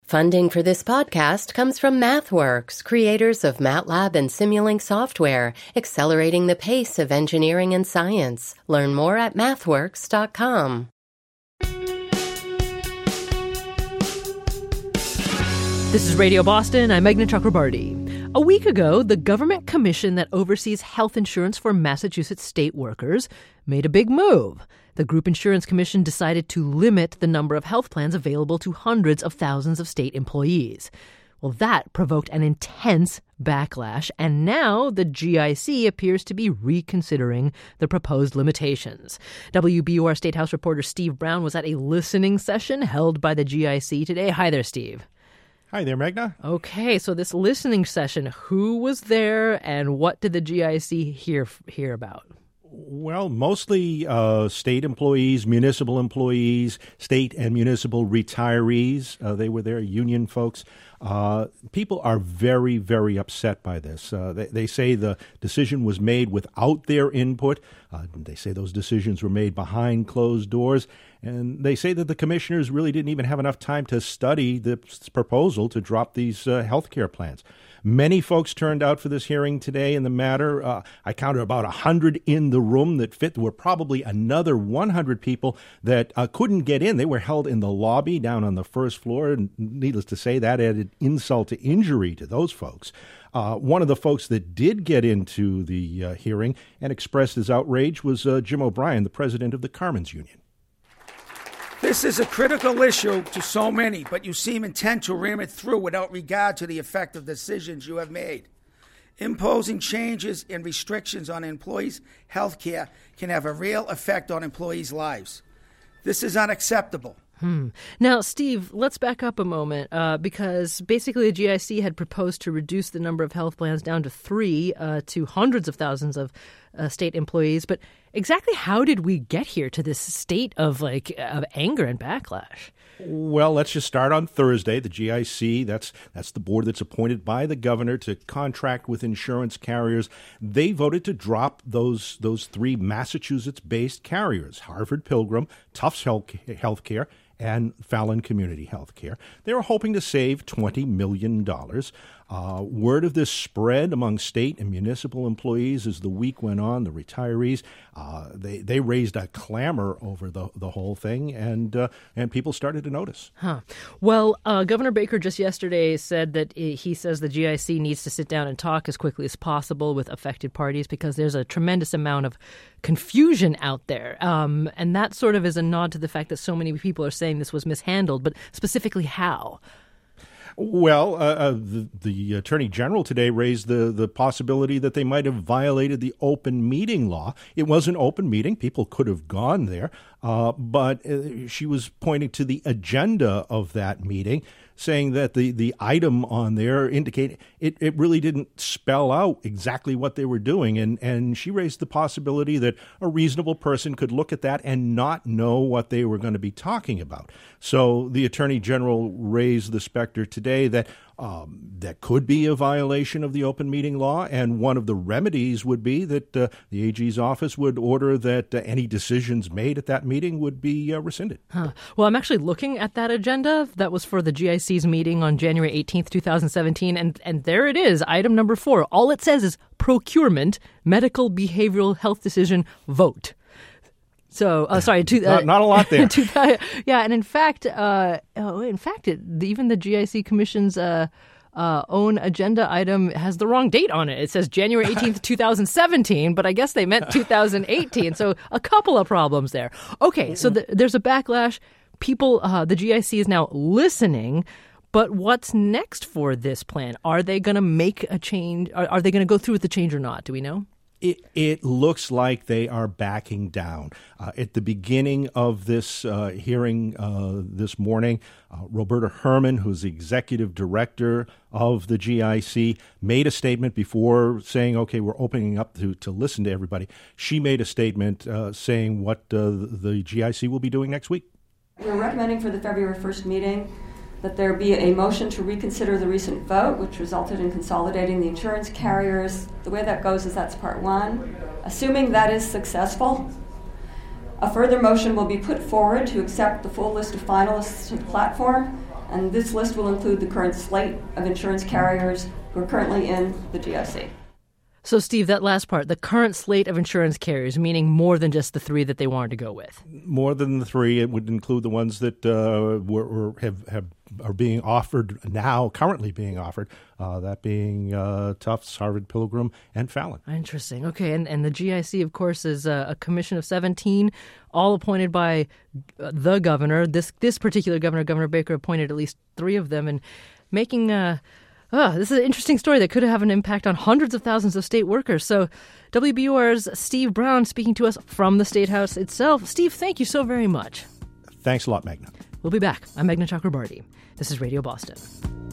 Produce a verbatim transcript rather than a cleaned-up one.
Funding for this podcast comes from MathWorks, creators of MATLAB and Simulink software, accelerating the pace of engineering and science. Learn more at mathworks dot com. This is Radio Boston. I'm Meghna Chakrabarty. A week ago, the government commission that oversees health insurance for Massachusetts state workers made a big move. The Group Insurance Commission decided to limit the number of health plans available to hundreds of thousands of state employees. Well, that provoked an intense backlash, and now the G I C appears to be reconsidering the proposed limitations. W B U R State House reporter Steve Brown was at a listening session held by the G I C today. Hi there, Steve. Hi there, Meghna. Okay, so this listening session, who was there and what did the G I C hear hear about? Well, mostly uh, state employees, municipal employees, state and municipal retirees. Uh, they were there, union folks. Uh, people are very, very upset by this. Uh, they, they say the decision was made without their input. Uh, they say those decisions were made behind closed doors. And they say that the commissioners really didn't even have enough time to study this proposal to drop these uh, health care plans. Many folks turned out for this hearing today in the matter. Uh, I counted about one hundred in the room that fit. There were probably another one hundred people that uh, couldn't get in. They were held in the lobby down on the first floor. And needless to say, that added insult to injury to those folks. Uh, one of the folks that did get into the uh, hearing and expressed his outrage was uh, Jim O'Brien, the president of the Carmen's Union. This is a critical issue to so many, but you seem intent to ram it through without regard to the effect of decisions you have made. Imposing changes and restrictions on employees' health care can have a real effect on employees' lives. This is unacceptable. Hmm. Now, Steve, let's back up a moment uh, because basically the G I C had proposed to reduce the number of health plans down to three uh, to hundreds of thousands of uh, state employees. But exactly how did we get here to this state of like of anger and backlash? Well, let's just start on Thursday. The G I C, that's that's the board that's appointed by the governor to contract with insurance carriers. They voted to drop those those three Massachusetts-based carriers, Harvard Pilgrim, Tufts Healthcare, and Fallon Community Healthcare. They were hoping to save twenty million dollars. Uh, word of this spread among state and municipal employees as the week went on. The retirees, uh, they they raised a clamor over the the whole thing, and uh, and people started to notice. Huh. Well, uh, Governor Baker just yesterday said that he says the G I C needs to sit down and talk as quickly as possible with affected parties because there's a tremendous amount of confusion out there. Um, and that sort of is a nod to the fact that so many people are saying this was mishandled, but specifically how? Well, uh, uh, the, the Attorney General today raised the, the possibility that they might have violated the open meeting law. It was an open meeting. People could have gone there. Uh, but uh, she was pointing to the agenda of that meeting, saying that the, the item on there indicated it, it really didn't spell out exactly what they were doing. And, and she raised the possibility that a reasonable person could look at that and not know what they were going to be talking about. So the Attorney General raised the specter today that um, that could be a violation of the open meeting law. And one of the remedies would be that uh, the A G's office would order that uh, any decisions made at that meeting would be uh, rescinded. Huh. Well, I'm actually looking at that agenda. That was for the G I C's meeting on January eighteenth, twenty seventeen. And, and there it is, item number four. All it says is procurement, medical behavioral health decision, vote. So, uh, sorry, to, uh, not, not a lot there. to, yeah, and in fact, uh, oh, in fact, it, even the G I C Commission's uh, uh, own agenda item has the wrong date on it. It says January eighteenth, twenty seventeen, but I guess they meant two thousand eighteen. So a couple of problems there. Okay, so the, there's a backlash. People, uh, the G I C is now listening. But what's next for this plan? Are they going to make a change? Are, are they going to go through with the change or not? Do we know? It, it looks like they are backing down. Uh, at the beginning of this uh, hearing uh, this morning, uh, Roberta Herman, who's the executive director of the G I C, made a statement before saying, okay, we're opening up to, to listen to everybody. She made a statement uh, saying what uh, the G I C will be doing next week. We're recommending for the February first meeting that there be a motion to reconsider the recent vote, which resulted in consolidating the insurance carriers. The way that goes is that's part one. Assuming that is successful, a further motion will be put forward to accept the full list of finalists to the platform And this list will include the current slate of insurance carriers who are currently in the G I C. So, Steve, that last part, the current slate of insurance carriers, meaning more than just the three that they wanted to go with. More than the three. It would include the ones that uh, were, were have, have are being offered now, currently being offered, uh, that being uh, Tufts, Harvard Pilgrim, and Fallon. Interesting. Okay, and, and the G I C, of course, is a, a commission of seventeen, all appointed by the governor. This this particular governor, Governor Baker, appointed at least three of them, and making... Uh, Oh, this is an interesting story that could have an impact on hundreds of thousands of state workers. So W B U R's Steve Brown speaking to us from the State House itself. Steve, thank you so very much. Thanks a lot, Meghna. We'll be back. I'm Meghna Chakrabarti. This is Radio Boston.